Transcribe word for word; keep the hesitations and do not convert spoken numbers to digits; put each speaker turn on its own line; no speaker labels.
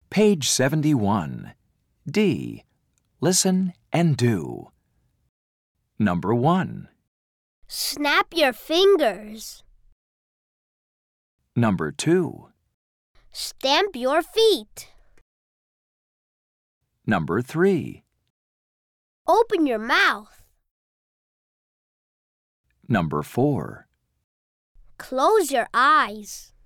Page seventy-one. D. Listen and do. Number one.
Snap your fingers.
Number two.
Stamp your feet.
Number three.
Open your mouth.
Number four.
Close your eyes.